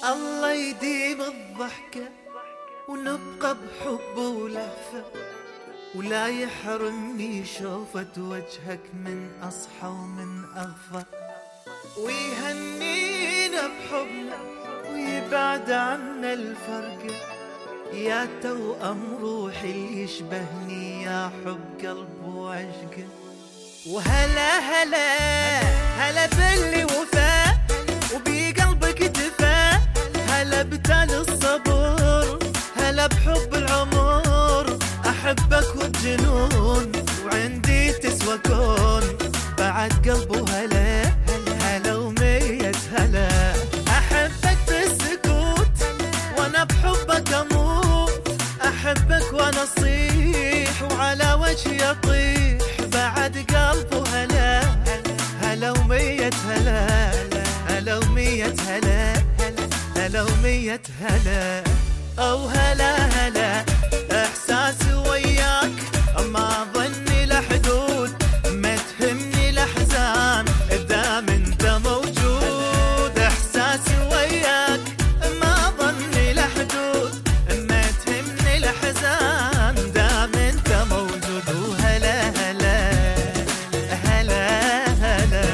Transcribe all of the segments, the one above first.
الله يديم الضحكة ونبقى بحب ولهفة، ولا يحرمني شوفة وجهك من أصحى ومن أغفى، ويهنينا بحبنا ويبعد عنا الفرقة، يا توأم روحي اللي يشبهني يا حب قلب وعشقه. وهلا هلا هلا باللي وفا وبقلبك دفا، هلا بتال الصبر، هلا بحب العمر، أحبك والجنون وعندي تسوى كون، بعد قلبه هلا هلا ومية هلا، أحبك بالسكوت وأنا بحبك أموت، أحبك وأنا أصيح وعلى وجهي أطيح، بعد قلبه هلا هلا ومية هلا، هلا ومية هلا، هلا ومية هلا. أو هلا هلا إحساسي وياك ما ظني لحدود، ما تهمني الأحزان دام انت موجود، إحساسي وياك ما ظني لحدود، ما تهمني الأحزان دام انت موجود. وهلا هلا هلا هلا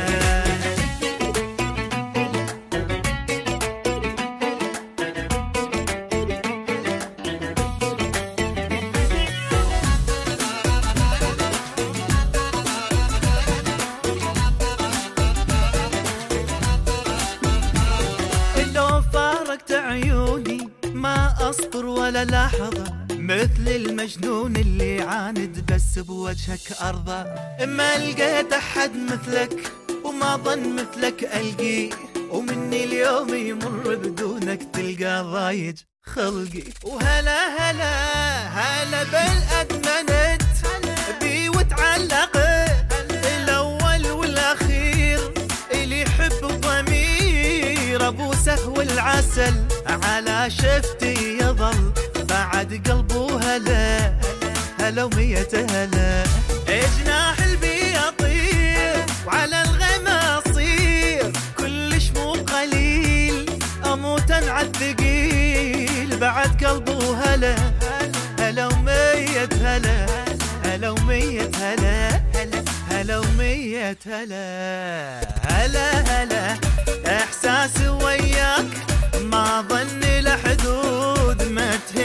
عيوني ما أصبر ولا لحظة، مثل المجنون اللي عاند بس بوجهك أرضى، ما لقيت أحد مثلك وما ظن مثلك ألقي، ومني اليوم يمر بدونك تلقى ضايج خلقي. وهلا هلا هلا بالأدمنت بي وتعلقت، الأول والأخير اللي يحب الضمير، أبو سهو العسل على شفتي يظل، بعد قلبه هلا هلا ومية هلا، جناح البي أطير وعلى الغما أصير، كلش مو قليل أموت على الثقيل، بعد قلبه هلا هلا ومية هلا، هلا ومية هلا، هلا ومية هلا. هلا هلا إحساسي وياك ما ظني لحدود، ما تهمني